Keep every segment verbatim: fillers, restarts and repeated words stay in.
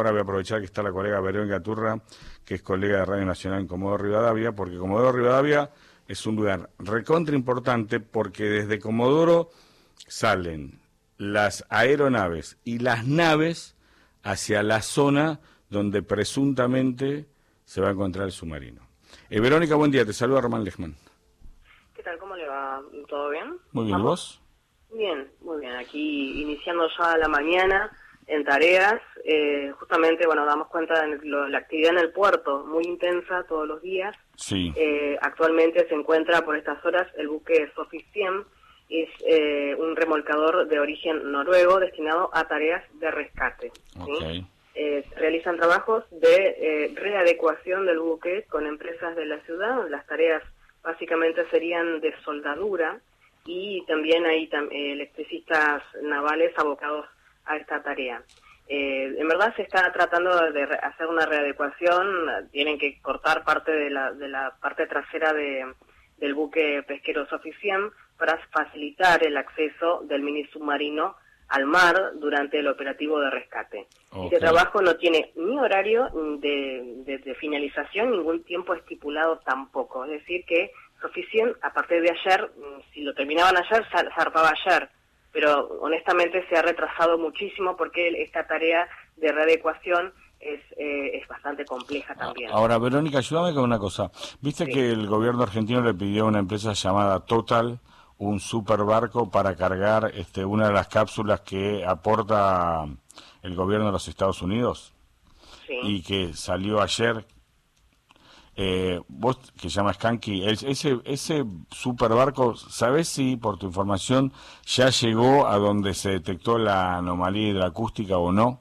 ahora voy a aprovechar que está la colega Verónica Turra, que es colega de Radio Nacional en Comodoro Rivadavia, porque Comodoro Rivadavia es un lugar recontra importante porque desde Comodoro salen las aeronaves y las naves hacia la zona donde presuntamente se va a encontrar el submarino. Eh, Verónica, buen día, te saluda Román Lechman. ¿Qué tal? ¿Cómo le va? ¿Todo bien? Muy bien, ¿y vos? Bien, muy bien. Aquí iniciando ya la mañana en tareas. Eh, justamente, bueno, damos cuenta de lo, la actividad en el puerto, muy intensa todos los días. Sí. Eh, actualmente se encuentra por estas horas el buque Sophie cien, es eh, un remolcador de origen noruego destinado a tareas de rescate. ¿sí? Okay. Eh, se realizan trabajos de eh, readecuación del buque con empresas de la ciudad. Las tareas básicamente serían de soldadura y también hay tam eh, electricistas navales abocados a esta tarea. Eh, en verdad se está tratando de hacer una readecuación, tienen que cortar parte de la, de la parte trasera de, del buque pesquero Sophie cien para facilitar el acceso del mini submarino al mar durante el operativo de rescate. Okay. Este trabajo no tiene ni horario de, de, de finalización, ningún tiempo estipulado tampoco. Es decir que Sophie cien, a partir de ayer, si lo terminaban ayer, zarpaba ayer. Pero honestamente se ha retrasado muchísimo porque esta tarea de readecuación es, eh, es bastante compleja también. Ahora, Verónica, ayúdame con una cosa. Viste sí. que el gobierno argentino le pidió a una empresa llamada Total un super barco para cargar este, una de las cápsulas que aporta el gobierno de los Estados Unidos sí. y que salió ayer. Eh, vos, que se llama Skanky, ese, ese super barco, ¿sabés si, por tu información, ya llegó a donde se detectó la anomalía hidroacústica o no?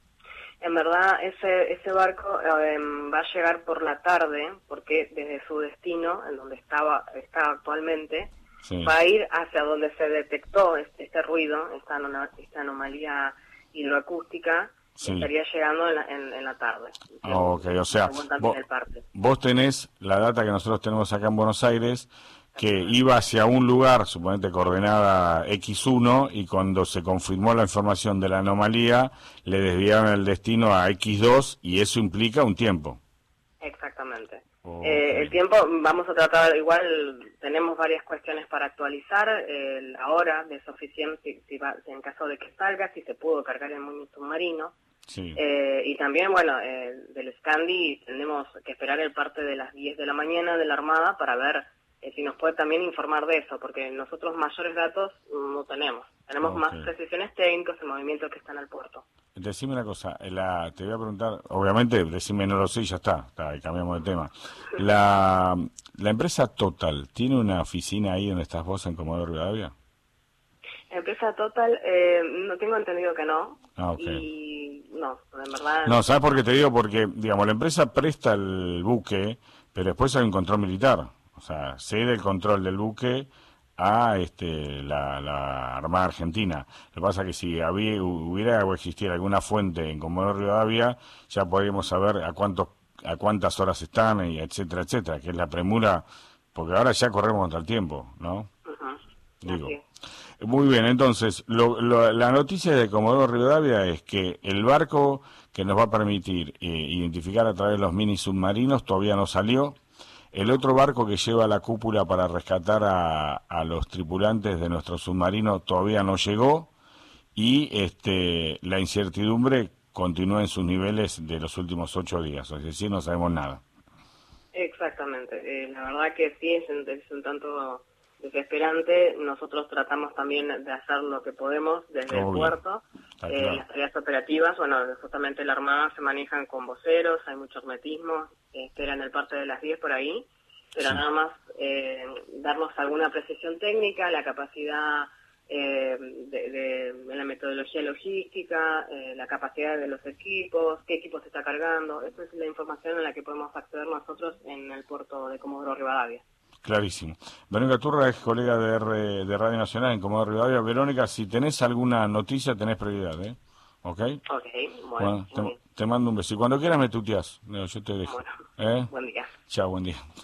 En verdad, ese ese barco eh, va a llegar por la tarde, porque desde su destino, en donde estaba está actualmente, sí. va a ir hacia donde se detectó este, este ruido, esta, anom esta anomalía hidroacústica. Sí. Estaría llegando en la, en, en la tarde. Oh, ok, o sea, vos, vos tenés la data que nosotros tenemos acá en Buenos Aires, que iba hacia un lugar, suponete coordenada equis uno, y cuando se confirmó la información de la anomalía, le desviaron el destino a equis dos, y eso implica un tiempo. Exactamente. Oh, eh, okay. El tiempo, vamos a tratar, igual tenemos varias cuestiones para actualizar, eh, la hora de Sophie cien, si, si va, en caso de que salga, si se pudo cargar el mini submarino. Sí. Eh, y también, bueno, eh, del Scandi tenemos que esperar el parte de las diez de la mañana de la Armada para ver eh, si nos puede también informar de eso, porque nosotros mayores datos no tenemos. Tenemos okay. más precisiones técnicas, el movimiento que está en el puerto. Decime una cosa, la, te voy a preguntar, obviamente, decime no lo sé y ya está, está cambiamos de tema. La, la empresa Total, ¿tiene una oficina ahí donde estás vos en Comodoro Rivadavia? La empresa Total, eh, no tengo entendido que no. Ah, okay. Y no, en verdad... No, ¿sabes por qué te digo? Porque, digamos, la empresa presta el buque, pero después hay un control militar. O sea, cede el control del buque a este la, la Armada Argentina. Lo que pasa es que si había, hubiera o existiera alguna fuente en Comodoro Rivadavia, ya podríamos saber a cuántos a cuántas horas están, y etcétera, etcétera, que es la premura, porque ahora ya corremos contra el tiempo, ¿no? Uh-huh. Digo. Así. Muy bien, entonces, lo, lo, la noticia de Comodoro Rivadavia es que el barco que nos va a permitir eh, identificar a través de los mini submarinos todavía no salió. El otro barco que lleva la cúpula para rescatar a, a los tripulantes de nuestro submarino todavía no llegó. Y este, la incertidumbre continúa en sus niveles de los últimos ocho días, es decir, no sabemos nada. Exactamente, eh, la verdad que sí, es un, es un tanto... desesperante. Nosotros tratamos también de hacer lo que podemos desde Obvio. el puerto. Eh, claro. Las tareas operativas, bueno, justamente la Armada se manejan con voceros, hay mucho hermetismo, eh, esperan el parte de las diez por ahí, pero sí. nada más eh, darnos alguna precisión técnica, la capacidad eh, de, de, de la metodología logística, eh, la capacidad de los equipos, qué equipo se está cargando. Esa es la información a la que podemos acceder nosotros en el puerto de Comodoro Rivadavia. Clarísimo. Verónica Turra es colega de, R, de Radio Nacional en Comodoro Rivadavia. Verónica, si tenés alguna noticia, tenés prioridad, ¿eh? ¿Ok? Ok, bueno. bueno te, te mando un beso. Y cuando quieras me tuteás. No, yo te dejo. Bueno, ¿eh? buen día. Chao, buen día.